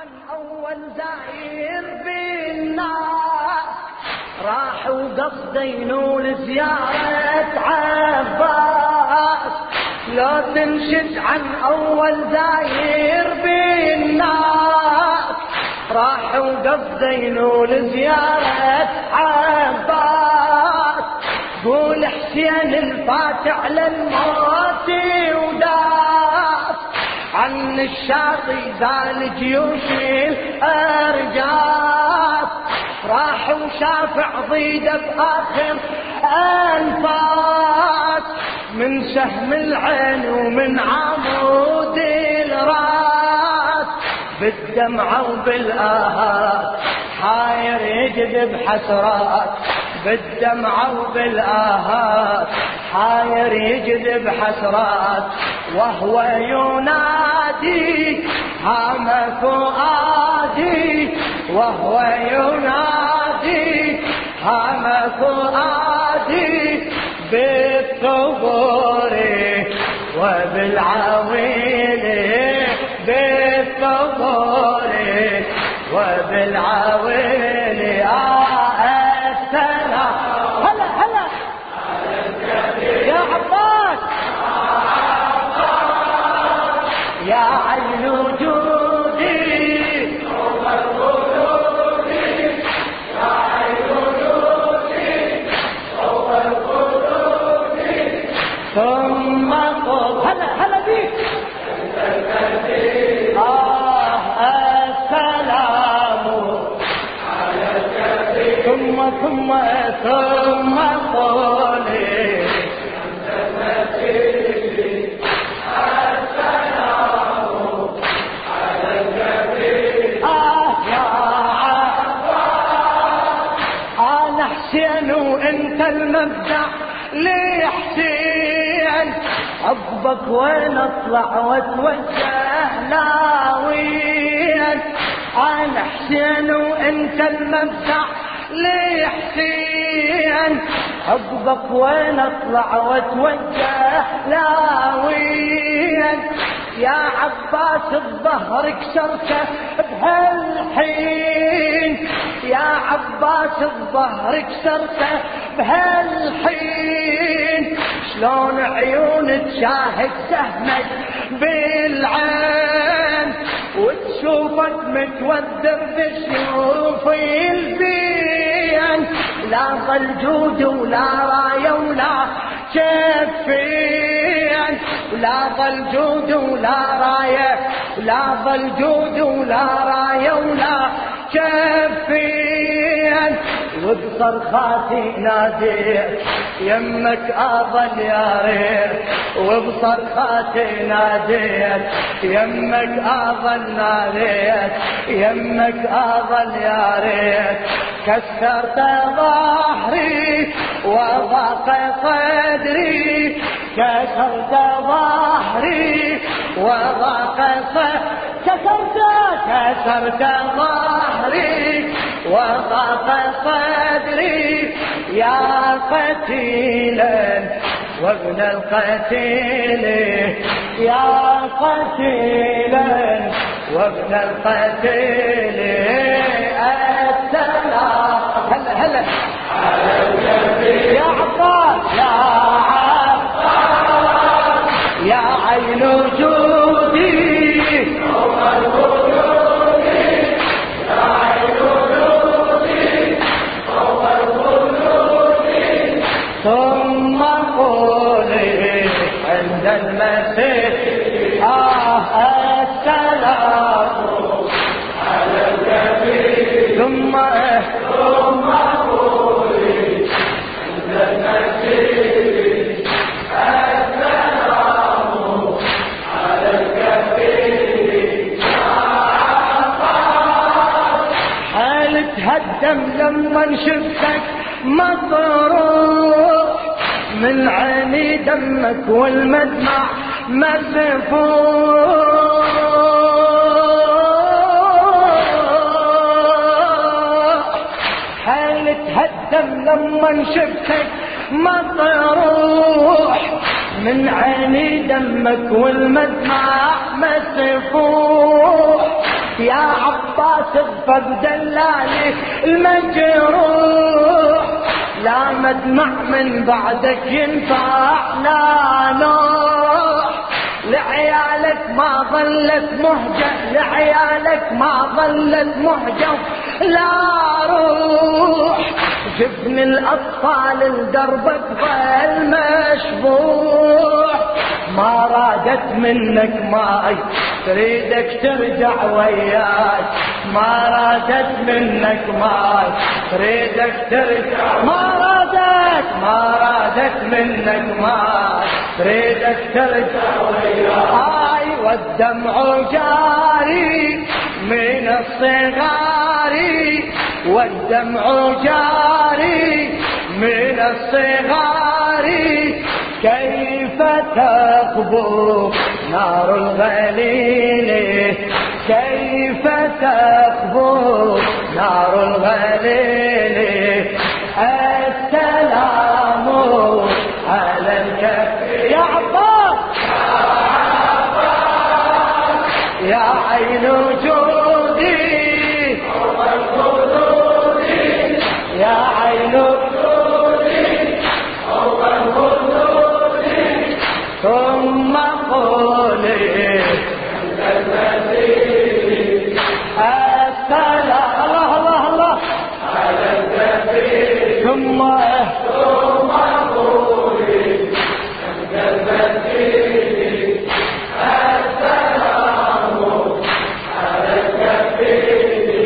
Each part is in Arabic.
عن أول زاير بالناس راح وقصد ينول زيارة عباس. لو تنشد عن أول زاير بالناس راح وقصد ينول زيارة عباس. قول حسين الفاتح للموت وداس عن الشاطئ زال جيوش الأرجاس. راح وشافع ضيده بآخر أنفاس من سهم العين ومن عمود الراس. بالدمعة وبالآهات حاير يجذب حسرات. بالدمعة وبالآهات حاير يجذب حسرات. وهو ينادي هام فؤادي. وهو ينادي هام فؤادي. بالثغور وبالعويل. بالثغور وبالعويل. السلام هلا هلا يا عباس يا عين وجودي. يا عين وجودي صوب القلوب. ثم قل هلا هلا بيك السلام على الكبير. ثم قولي وانت المبدع لي حسين. حبك وين اطلع واتوجه لاوين. انا حسين وانت المبدع لي حسين. حبك وين اطلع واتوجه لاوين. يا عباس الظهر كسرته بهالحين. يا عباس الظهر كسرته بهالحين. شلون عيون تشاهد سهمك بالعين وتشوفك متوذر بسيوف الزين. لا ظل جود ولا رايه ولا شفين. ولا ظل جود ولا رايه. ولا ظل جود ولا رايه ولا شفين. وبصرخاتي ناديت يمك اظل يا ريت. وبصرخاتي ناديت يمك اظل ناديت. يمك اظل يا ريت. كسرت ظهري وضاق صدري. كسرت ظهري وضاق صدري. كسرت ظهري وضاق صدري. يا قتيلا وابن القتيل. يا قتيلا وابن القتيل. السلام هلا هلا يا عباس. يا عباس يا عين وجودي. ثم قولي عند المسيح السلام على الكبير. ثم قولي عند المسيح السلام على الكبير. حال تهدم لما شفتك مطروح من عيني دمك والمدمع مسفوح. حال تهدم لما شفتك مطروح من عيني دمك والمدمع مسفوح. يا عباس اغفر دلالي المجروح، لا مدمع من بعدك ينفع لا نوح، لعيالك ما ظلت مهجة، لعيالك ما ظلت مهجة لا روح، جبن الأطفال لدربك ظل مشبوح، ما رادت منك ماي تريدك ترجع وياي، ما رادت منك ماي تريدك ترجع، ما رادت منك ماي تريدك ترجع وياي، والدمع جاري من الصغار، والدمع جاري من الصغار، كيف تخبو نار الغليل، كيف تخبو نار الغليل، السلام على الكفر يا عباس، يا عين وجودي يا عين ثم قولي السلام الله الله الله على الكبير، ثم قولي الكبير، السلام على الكبير،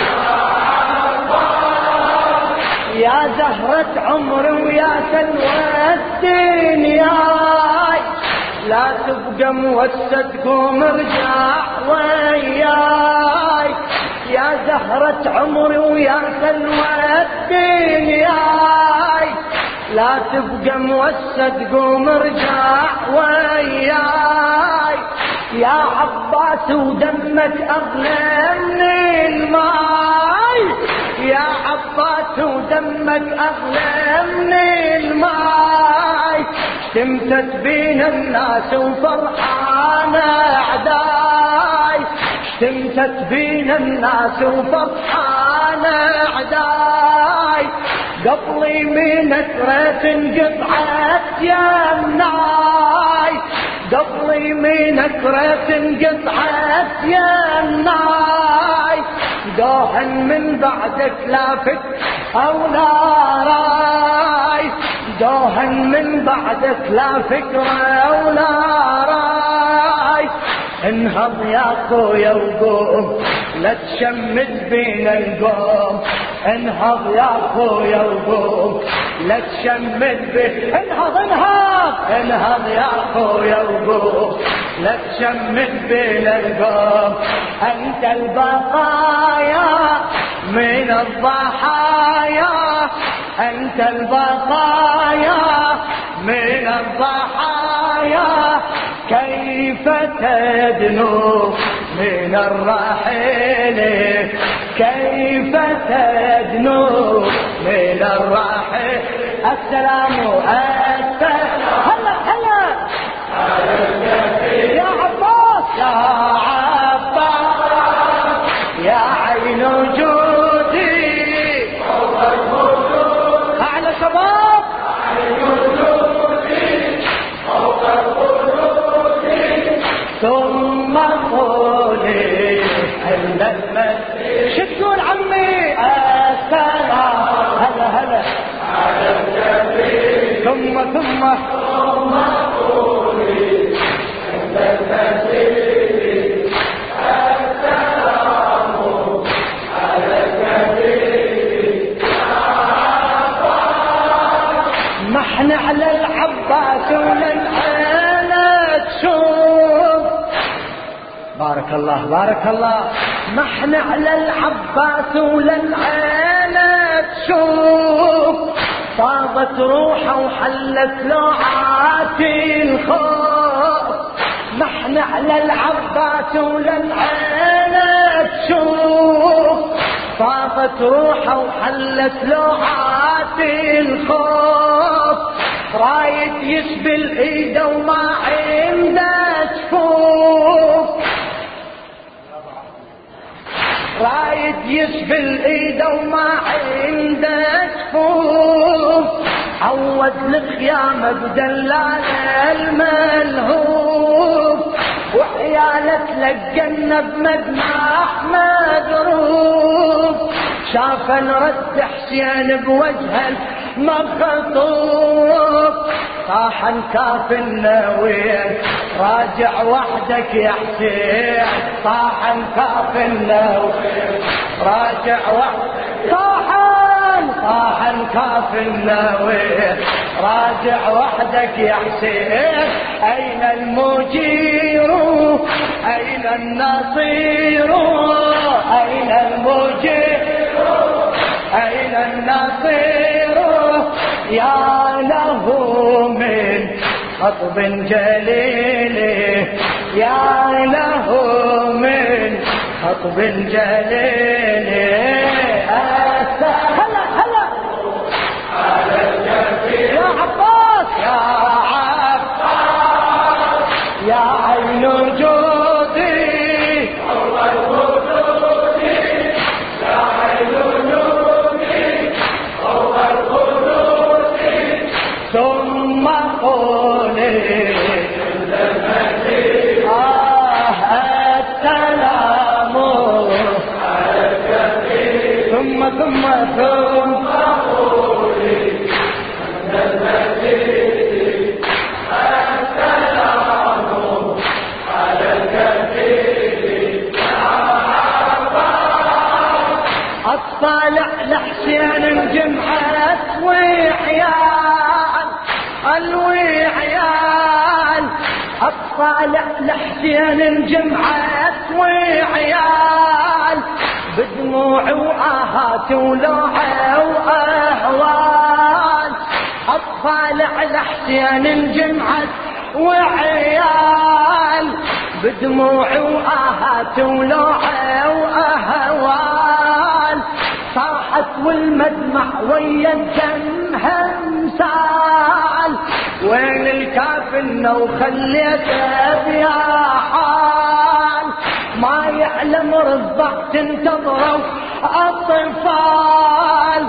يا زهرة عمري ويا سلوى الدنيا، لا تبقى موسد قوم ارجع وياي، يا زهرة عمري ويا سلوى الدنيا، لا تبقى موسد قوم ارجع وياي، يا عباس ودمك اغلى من الماي، يا عباس ودمك اغلى من الماي، تمتت بينا الناس وفرحان اعداي، تمتت بينا الناس وفرحان اعداي، قبلي من اثرة انقطعت يمناي، قبلي من اثرة انقطعت يمناي، دوحا من بعدك لا فك او لا راي، دوحا من بعدك لا فكرة ولا راي، انهض يا خويا وقوم لا تشمت بينا القوم، انهض يا خويا وقوم لا تشمت بينا، انهض انهض انهض يا خويا وقوم لا تشمت بينا القوم، انت البقايا من الضحايا، انت البقايا من الضحايا، كيف تدنو من الرحيل، كيف تدنو من الرحيل، السلام هلا هلا يا عباس، يا عباس يا عين وجودي اعلى شباب، ثم قولي عند المسجد، شو تقول عمي السلام هلا هلا على الكبير، ثم قولي عند المسجد، السلام على الكبير، ما احنا على العباس وللعيلة تشوف، بارك الله بارك الله، ما احنا على العباس وللعيلة تشوف، طابت روحه وحلت لوعاتي الخوف، ما احنا على العباس وللعيلة تشوف، طابت روحه وحلت لوعاتي الخوف، رايد يسبل ايده وما عنده جفوف، رايد يسبل ايده وما عنده جفوف، عود الخيامة بدلال الملهوف، وعياله تلقنا بمدمع مدروف، شاف الرد حسين بوجه المخطوف، صاح انكاف النوير راجع وحدك يا حسين، صاح انكاف النوير راجع وحدك، صاح انكاف النوير راجع وحدك يا حسين، اين المجير اين النصير، اين المجير اين النصير، يا له من خطب جليل، يا له من خطب جليل، هلا هلا على الجبين يا عباس، يا عباس يا عين وجودي، أول وجودي يا عين وجودي، أول وجودي ثم قولي السلام على الجبين، ثم قولي المجيد السلام على الجبين، اطلع لحسين الجمعة وعيال الوعيال، اطلع لحسين الجمعة وعيال، بدموع وآهات ولوعة وأهوال، اطلع لحسين الجمعة وعيال، بدموع وآهات ولوعة وأهوال، صاحت والمدمع ويا الدم همسال، وين الكافن وخليته بيا حال، ما يعلم رضع تنتظروا الطفال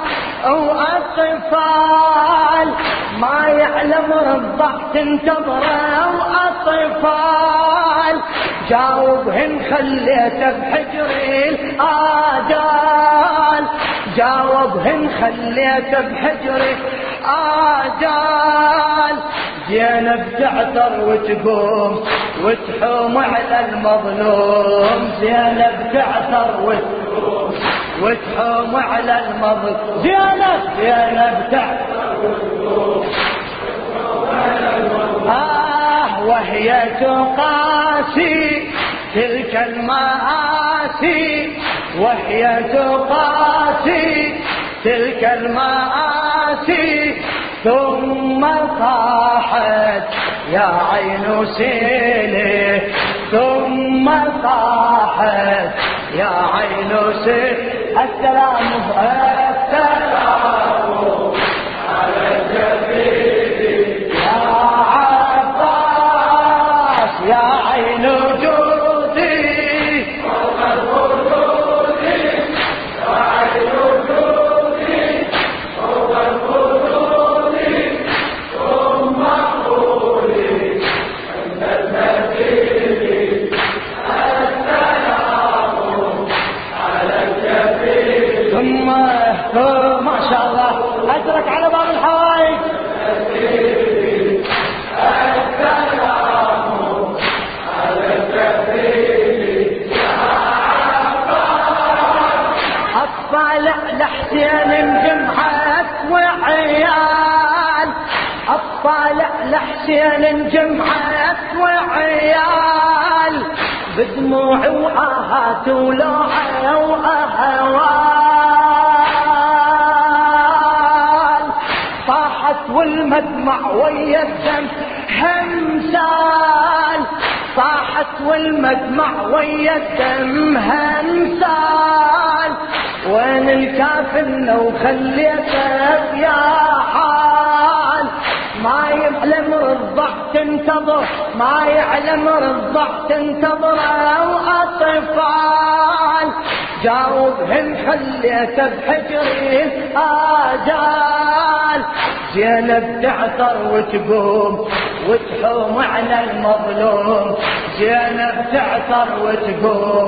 واطفال، ما يعلم رضع تنتظروا الطفال، جاوبهن خليته بحجري الآجال، جاوبهن خليته بحجري آجال، زينب تعثر وتقوم وتحوم على المظلوم، زينب تعثر وتقوم وتحوم على المظلوم، زينب تعثر وتقوم وتحوم على المظلوم، وهي تقاسي تلك المآسي، وهي تقاسي تلك المآسي، ثم صاحت يا عين سيلي، ثم صاحت يا عين سيلي، السلام على الجبين يا عباس، يا عين وجودي فوق الوجود، يا عين وجودي فوق الوجود، ثم قولي عند المجيد السلام على الجبين، ثم ما شاء الله أجرك على باب الحوائج، السلام على الجبين يا عباس، اطلع لحسين الجمعة وعيال، اطلع لحسين الجمعة وعيال، بدموع وآهات ولوعة وأهوال، صاحت والمدمع ويا الدم همسال، صاحت والمدمع ويا الدم همسال، وين الكافن وخليته يا حال، ما يعلم رضع تنتظر، ما يعلم رضع تنتظر أطفال، جاوبهن خليته بحجري آجال. زينب تعثر وتقوم وتحوم على المظلوم. زينب تعثر وتقوم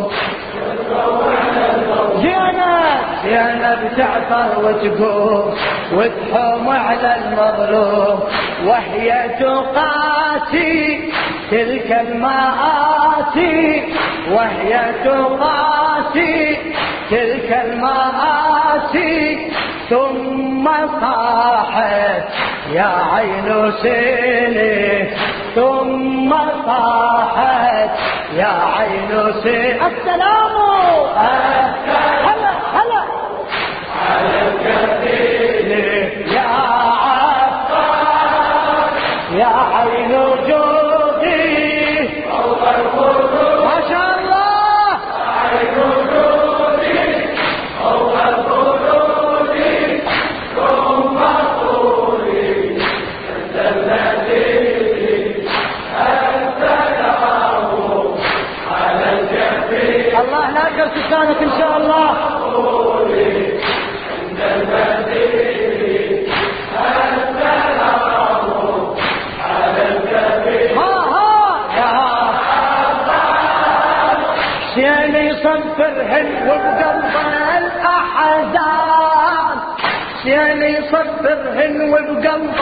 زينب تعثر وتقوم وتحوم على المظلوم. وهي تقاسي تلك المآسي. وهي تقاسي تلك المآسي. ثم صاحت يا عين سيلي. ثم صاحت يا عين سيلي. السلام هلا هلا على الكفيل يا عفار يا عين جودي فوق الخدود. ما شاء الله عين جودي فوق الخدود. ثم طولي انت الذي السلام على الكفيل. الله لا كرسانك ان شاء الله. سيني صفرهن وبقلب الأحزان. سيني صفرهن وبقلب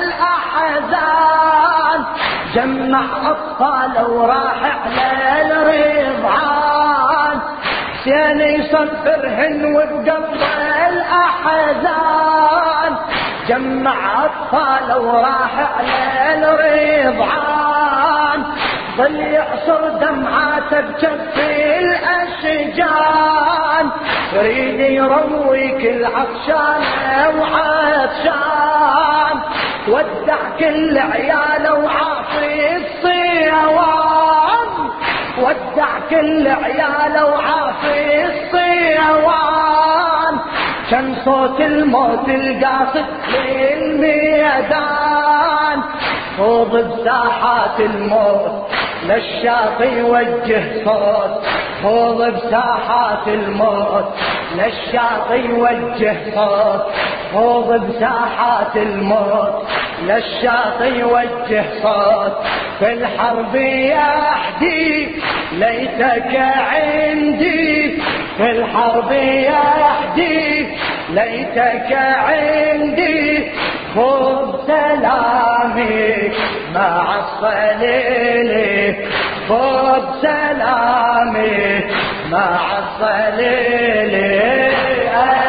الأحزان. جمع أطفال وراح على الرضعان. سيني صفرهن وبقلب الأحزان. جمع أطفال وراح على الرضعان. ظل يعصر دمعاته بجف الأشجان. يريد يروي كل عطشان وعطشان. ودع كل عياله وعاصي الصيوان. ودع كل عياله وعاصي الصيوان. كان صوت الموت القاصد للميدان. خوض بساحات الموت للشاطئ يوجه صوت. خوض بساحات الموت للشاطئ يوجه صوت. خوض بساحات الموت للشاطئ يوجه صوت. في الحرب يحدي ليتك عندي. في الحرب يحدي ليتك عندي. خذ سلامي مع الصليل. خذ سلامي مع الصليل.